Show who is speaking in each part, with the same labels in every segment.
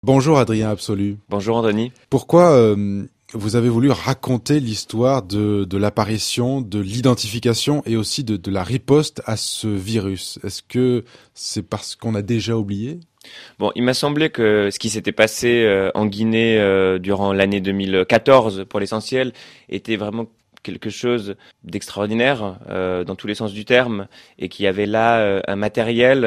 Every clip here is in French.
Speaker 1: Bonjour Adrien Absolu.
Speaker 2: Bonjour Anthony.
Speaker 1: Pourquoi vous avez voulu raconter l'histoire de l'apparition, de l'identification et aussi de la riposte à ce virus? Est-ce que c'est parce qu'on a déjà oublié?
Speaker 2: Bon, il m'a semblé que ce qui s'était passé en Guinée durant l'année 2014, pour l'essentiel, était vraiment quelque chose d'extraordinaire dans tous les sens du terme, et qui avait là un matériel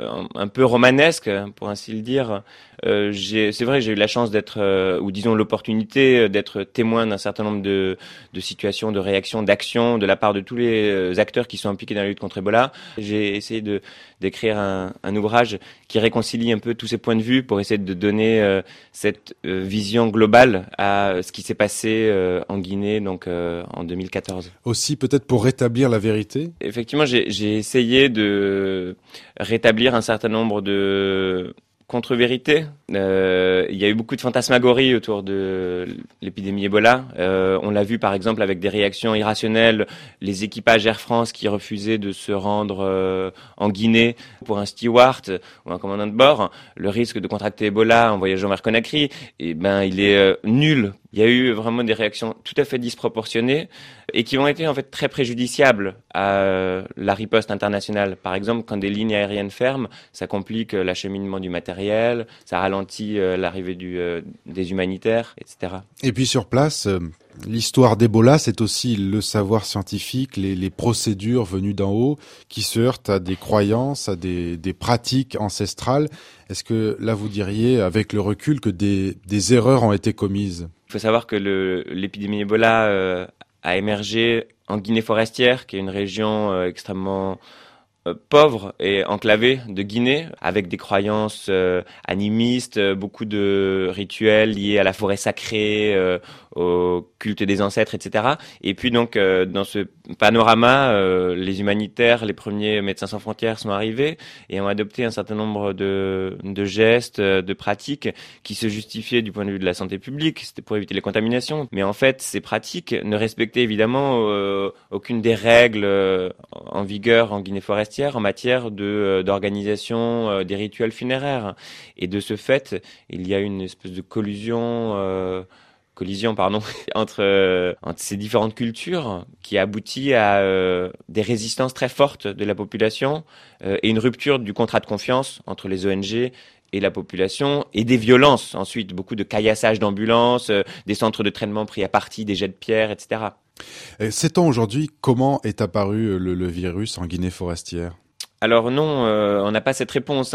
Speaker 2: un peu romanesque, pour ainsi le dire. C'est vrai, j'ai eu la chance d'être, ou disons l'opportunité d'être témoin d'un certain nombre de situations, de réactions, d'actions de la part de tous les acteurs qui sont impliqués dans la lutte contre Ebola. J'ai essayé d'écrire un ouvrage qui réconcilie un peu tous ces points de vue pour essayer de donner cette vision globale à ce qui s'est passé en Guinée, donc en 2014.
Speaker 1: Aussi peut-être pour rétablir la vérité?
Speaker 2: Effectivement, j'ai essayé de rétablir un certain nombre de contre-vérités. Il y a eu beaucoup de fantasmagories autour de l'épidémie Ebola. On l'a vu par exemple avec des réactions irrationnelles, les équipages Air France qui refusaient de se rendre en Guinée pour un steward ou un commandant de bord. Le risque de contracter Ebola en voyageant vers Conakry, il est nul. Il y a eu vraiment des réactions tout à fait disproportionnées et qui ont été en fait très préjudiciables à la riposte internationale. Par exemple, quand des lignes aériennes ferment, ça complique l'acheminement du matériel, ça ralentit l'arrivée des humanitaires, etc.
Speaker 1: Et puis sur place, l'histoire d'Ebola, c'est aussi le savoir scientifique, les procédures venues d'en haut qui se heurtent à des croyances, à des pratiques ancestrales. Est-ce que là vous diriez, avec le recul, que des erreurs ont été commises?
Speaker 2: Il faut savoir que l'épidémie Ebola a émergé en Guinée forestière, qui est une région extrêmement pauvre et enclavée de Guinée, avec des croyances animistes, beaucoup de rituels liés à la forêt sacrée, au culte des ancêtres, etc. Et puis donc dans ce panorama, les humanitaires, les premiers Médecins sans frontières sont arrivés et ont adopté un certain nombre de gestes, de pratiques qui se justifiaient du point de vue de la santé publique. C'était pour éviter les contaminations, mais en fait ces pratiques ne respectaient évidemment aucune des règles en vigueur en Guinée forestière en matière d'organisation des rituels funéraires. Et de ce fait, il y a une espèce de collision entre ces différentes cultures qui aboutit à des résistances très fortes de la population et une rupture du contrat de confiance entre les ONG et la population, et des violences ensuite, beaucoup de caillassage d'ambulances, des centres de traitement pris à partie, des jets de pierre, etc.
Speaker 1: Sait-on aujourd'hui comment est apparu le virus en Guinée forestière?
Speaker 2: Alors non, on n'a pas cette réponse.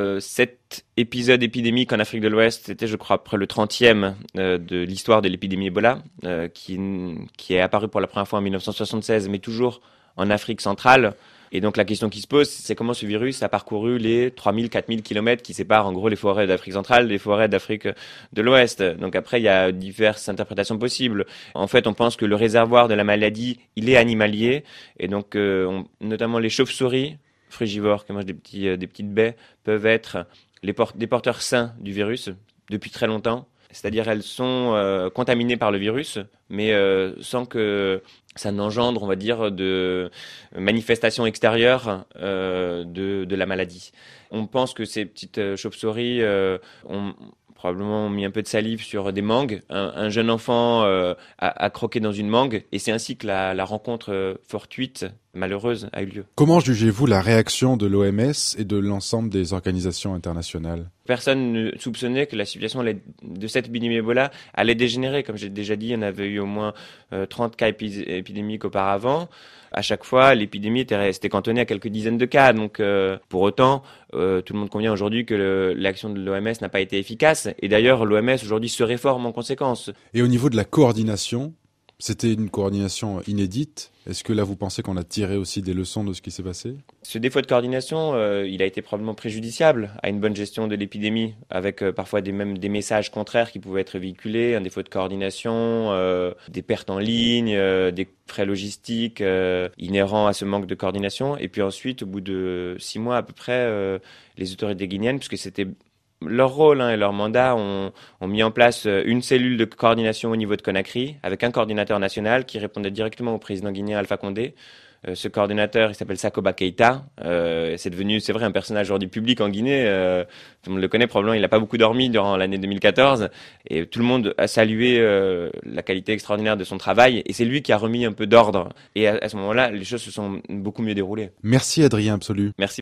Speaker 2: Cet épisode épidémique en Afrique de l'Ouest, c'était je crois après le 30e de l'histoire de l'épidémie Ebola, qui est apparu pour la première fois en 1976, mais toujours en Afrique centrale. Et donc la question qui se pose, c'est comment ce virus a parcouru les 3000-4000 kilomètres qui séparent en gros les forêts d'Afrique centrale des forêts d'Afrique de l'Ouest. Donc après, il y a diverses interprétations possibles. En fait, on pense que le réservoir de la maladie, il est animalier. Et donc, notamment les chauves-souris frugivores qui mangent des petites baies peuvent être des porteurs sains du virus depuis très longtemps. C'est-à-dire elles sont contaminées par le virus, mais sans que ça n'engendre, on va dire, de manifestations extérieures de la maladie. On pense que ces petites chauves-souris ont probablement mis un peu de salive sur des mangues. Un jeune enfant a croqué dans une mangue, et c'est ainsi que la rencontre fortuite, malheureuse, a eu lieu.
Speaker 1: Comment jugez-vous la réaction de l'OMS et de l'ensemble des organisations internationales?
Speaker 2: Personne ne soupçonnait que la situation de cette épidémie Ebola allait dégénérer. Comme j'ai déjà dit, il y en avait eu au moins 30 cas épidémiques auparavant. À chaque fois, l'épidémie était restée cantonnée à quelques dizaines de cas. Donc, pour autant, tout le monde convient aujourd'hui que l'action de l'OMS n'a pas été efficace. Et d'ailleurs, l'OMS aujourd'hui se réforme en conséquence.
Speaker 1: Et au niveau de la coordination, c'était une coordination inédite. Est-ce que là, vous pensez qu'on a tiré aussi des leçons de ce qui s'est passé?
Speaker 2: Ce défaut de coordination, il a été probablement préjudiciable à une bonne gestion de l'épidémie, avec parfois même des messages contraires qui pouvaient être véhiculés, un défaut de coordination, des pertes en ligne, des frais logistiques inhérents à ce manque de coordination. Et puis ensuite, au bout de 6 mois à peu près, les autorités guinéennes, puisque c'était leur rôle et leur mandat, ont mis en place une cellule de coordination au niveau de Conakry, avec un coordinateur national qui répondait directement au président guinéen Alpha Condé, ce coordinateur, il s'appelle Sakoba Keita. C'est vrai, un personnage hors du public en Guinée. Tout le monde le connaît, probablement. Il n'a pas beaucoup dormi durant l'année 2014. Et tout le monde a salué la qualité extraordinaire de son travail. Et c'est lui qui a remis un peu d'ordre. Et à ce moment-là, les choses se sont beaucoup mieux déroulées.
Speaker 1: Merci Adrien Absolu.
Speaker 2: Merci.